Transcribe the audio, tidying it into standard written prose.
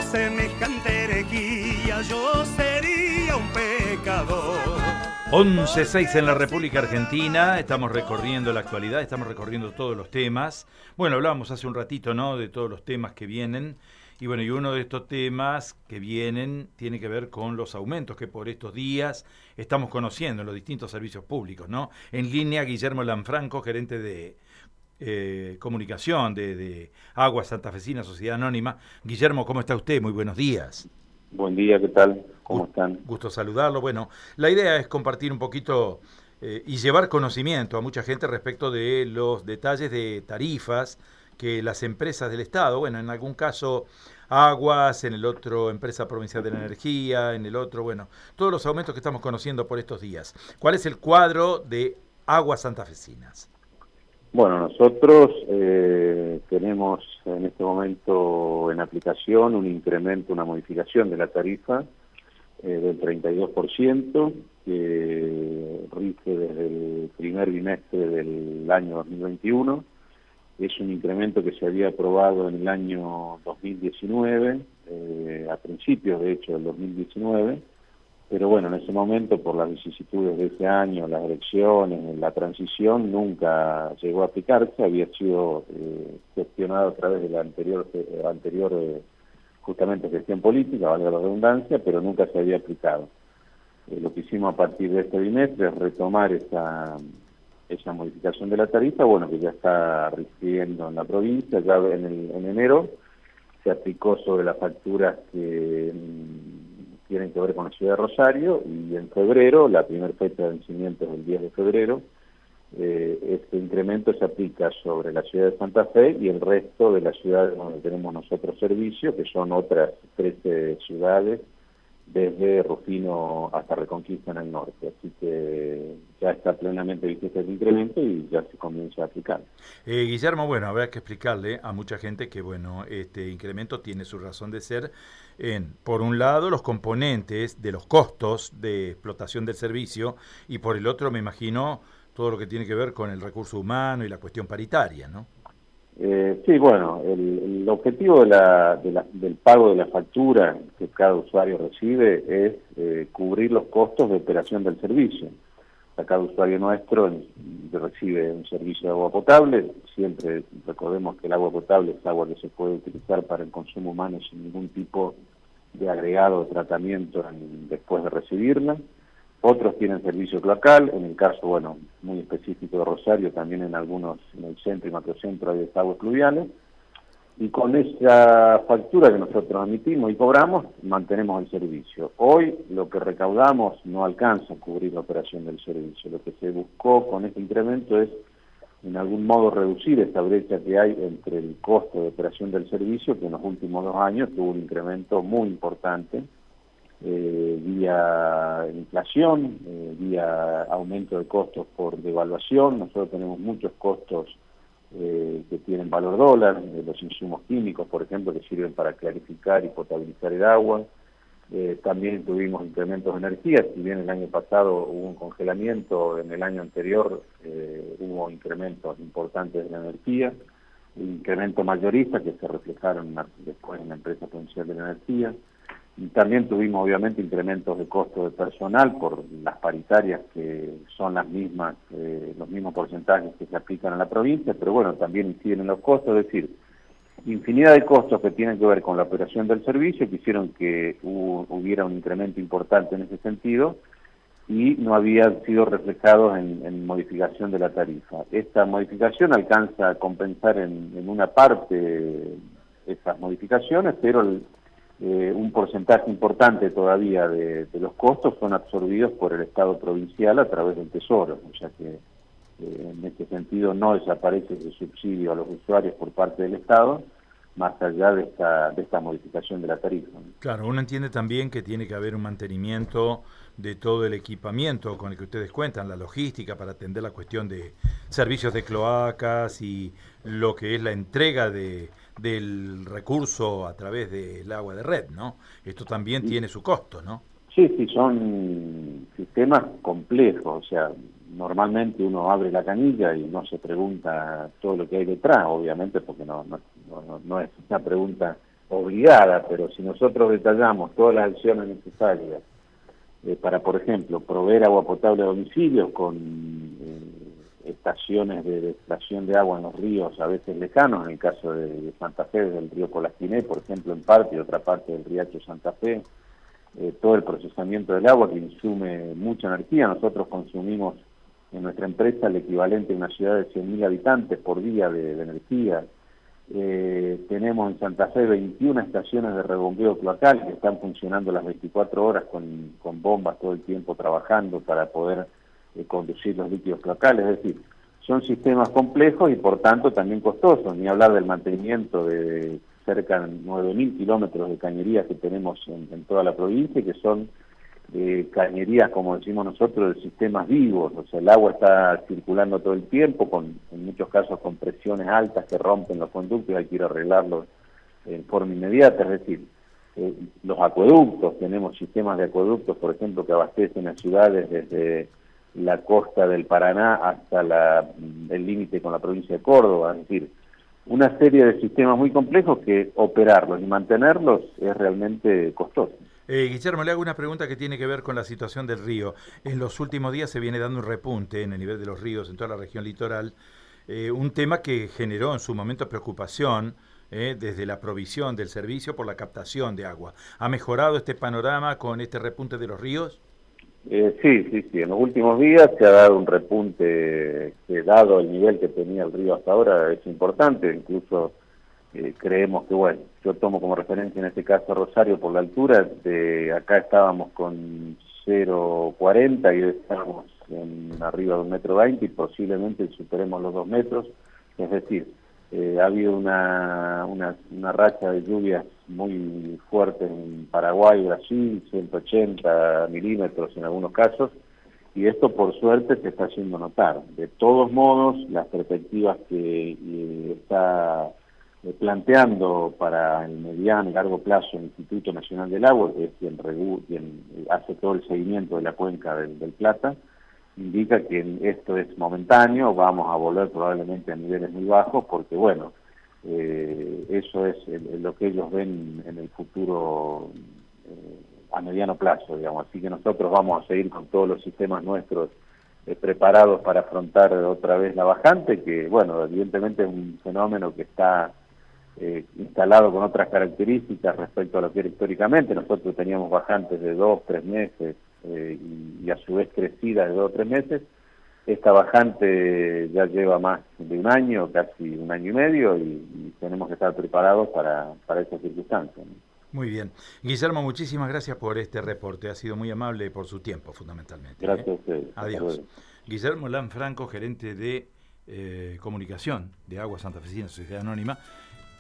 semejante herejía yo sería un pecador. 11:06 en la República Argentina, estamos recorriendo la actualidad, estamos recorriendo todos los temas. Bueno, hablábamos hace un ratito, ¿no?, de todos los temas que vienen. Y bueno, y uno de estos temas que vienen tiene que ver con los aumentos que por estos días estamos conociendo en los distintos servicios públicos, ¿no? En línea, Guillermo Lanfranco, gerente de comunicación de Aguas Santafesina, Sociedad Anónima. Guillermo, ¿cómo está usted? Muy buenos días. Buen día, ¿qué tal? ¿Cómo están? Gusto saludarlo. Bueno, la idea es compartir un poquito y llevar conocimiento a mucha gente respecto de los detalles de tarifas que las empresas del Estado, bueno, en algún caso Aguas, en el otro Empresa Provincial de la Energía, en el otro, bueno, todos los aumentos que estamos conociendo por estos días. ¿Cuál es el cuadro de Aguas Santafesinas? Bueno, nosotros tenemos en este momento en aplicación un incremento, una modificación de la tarifa del 32%, que rige desde el primer bimestre del año 2021. Es un incremento que se había aprobado en el año 2019, a principios de hecho del 2019, pero bueno, en ese momento por las vicisitudes de ese año, las elecciones, la transición, nunca llegó a aplicarse, había sido gestionado a través de la anterior justamente gestión política, valga la redundancia, pero nunca se había aplicado. Lo que hicimos a partir de este bimestre es retomar esa modificación de la tarifa, bueno, que ya está rigiendo en la provincia, ya en enero se aplicó sobre las facturas que tienen que ver con la ciudad de Rosario, y en febrero, la primera fecha de vencimiento es el 10 de febrero, este incremento se aplica sobre la ciudad de Santa Fe y el resto de las ciudades donde tenemos nosotros servicio, que son otras 13 ciudades, desde Rufino hasta Reconquista en el norte. Así que ya está plenamente vigente el incremento y ya se comienza a aplicar. Guillermo, bueno, habrá que explicarle a mucha gente que, bueno, este incremento tiene su razón de ser en, por un lado, los componentes de los costos de explotación del servicio, y por el otro, me imagino, todo lo que tiene que ver con el recurso humano y la cuestión paritaria, ¿no? Sí, bueno, el objetivo del pago de la factura que cada usuario recibe es cubrir los costos de operación del servicio. O sea, cada usuario nuestro recibe un servicio de agua potable. Siempre recordemos que el agua potable es agua que se puede utilizar para el consumo humano sin ningún tipo de agregado de tratamiento después de recibirla. Otros tienen servicio cloacal, en el caso, bueno, muy específico de Rosario, también en el centro y macrocentro hay desagües pluviales, y con esa factura que nosotros emitimos y cobramos, mantenemos el servicio. Hoy lo que recaudamos no alcanza a cubrir la operación del servicio. Lo que se buscó con este incremento es, en algún modo, reducir esta brecha que hay entre el costo de operación del servicio, que en los últimos 2 años tuvo un incremento muy importante, vía inflación, vía aumento de costos por devaluación. Nosotros tenemos muchos costos que tienen valor dólar, los insumos químicos, por ejemplo, que sirven para clarificar y potabilizar el agua. También tuvimos incrementos de energía. Si bien el año pasado hubo un congelamiento, en el año anterior hubo incrementos importantes de la energía, incrementos mayoristas que se reflejaron después en la Empresa Provincial de la Energía. Y también tuvimos obviamente incrementos de costo de personal por las paritarias, que son las mismas, los mismos porcentajes que se aplican a la provincia, pero bueno, también inciden en los costos, es decir, infinidad de costos que tienen que ver con la operación del servicio, que hicieron que hubiera un incremento importante en ese sentido, y no habían sido reflejados en modificación de la tarifa. Esta modificación alcanza a compensar en una parte esas modificaciones, pero un porcentaje importante todavía de los costos son absorbidos por el Estado provincial a través del Tesoro, o sea que en este sentido no desaparece ese subsidio a los usuarios por parte del Estado, más allá de esta modificación de la tarifa. Claro, uno entiende también que tiene que haber un mantenimiento de todo el equipamiento con el que ustedes cuentan, la logística para atender la cuestión de servicios de cloacas y lo que es la entrega del recurso a través del agua de red, ¿no? Esto también tiene su costo, ¿no? Sí, son sistemas complejos, o sea, normalmente uno abre la canilla y no se pregunta todo lo que hay detrás, obviamente, porque no es una pregunta obligada, pero si nosotros detallamos todas las acciones necesarias para, por ejemplo, proveer agua potable a domicilios con estaciones de extracción de agua en los ríos a veces lejanos, en el caso de Santa Fe, del río Colastiné, por ejemplo, en parte, y otra parte del riacho Santa Fe, todo el procesamiento del agua que insume mucha energía. Nosotros consumimos en nuestra empresa el equivalente a una ciudad de 100.000 habitantes por día de energía. Tenemos en Santa Fe 21 estaciones de rebombeo cloacal que están funcionando las 24 horas con bombas todo el tiempo trabajando para poder conducir los líquidos cloacales. Es decir, son sistemas complejos y por tanto también costosos, ni hablar del mantenimiento de cerca de 9.000 kilómetros de cañerías que tenemos en toda la provincia, que son cañerías, como decimos nosotros, de sistemas vivos. O sea, el agua está circulando todo el tiempo, en muchos casos con presiones altas que rompen los conductos y hay que ir a arreglarlos en forma inmediata. Es decir, los acueductos, tenemos sistemas de acueductos, por ejemplo, que abastecen a ciudades desde la costa del Paraná hasta el límite con la provincia de Córdoba. Es decir, una serie de sistemas muy complejos que operarlos y mantenerlos es realmente costoso. Guillermo, le hago una pregunta que tiene que ver con la situación del río. En los últimos días se viene dando un repunte en el nivel de los ríos en toda la región litoral, un tema que generó en su momento preocupación desde la provisión del servicio por la captación de agua. ¿Ha mejorado este panorama con este repunte de los ríos? Sí. En los últimos días se ha dado un repunte que, dado el nivel que tenía el río hasta ahora, es importante. Incluso creemos que, bueno, yo tomo como referencia en este caso Rosario por la altura. Acá estábamos con 0,40 y hoy estamos arriba de 1,20 m y posiblemente superemos los 2 metros. Es decir, ha habido una racha de lluvias muy fuerte en Paraguay, Brasil, 180 milímetros en algunos casos, y esto por suerte se está haciendo notar. De todos modos, las perspectivas que está planteando para el mediano y largo plazo el Instituto Nacional del Agua, que es quien hace todo el seguimiento de la cuenca del Plata, indica que esto es momentáneo, vamos a volver probablemente a niveles muy bajos, porque bueno, eso es lo que ellos ven en el futuro a mediano plazo, digamos. Así que nosotros vamos a seguir con todos los sistemas nuestros preparados para afrontar otra vez la bajante, que bueno, evidentemente es un fenómeno que está instalado con otras características respecto a lo que era históricamente. Nosotros teníamos bajantes de 2, 3 meses y a su vez crecidas de 2 o 3 meses. Esta bajante ya lleva más de un año, casi un año y medio, y tenemos que estar preparados para esas circunstancias, ¿no? Muy bien. Guillermo, muchísimas gracias por este reporte. Ha sido muy amable por su tiempo, fundamentalmente. Gracias a ustedes. Adiós. Guillermo Lanfranco, gerente de comunicación de Aguas Santafesinas, Sociedad Anónima.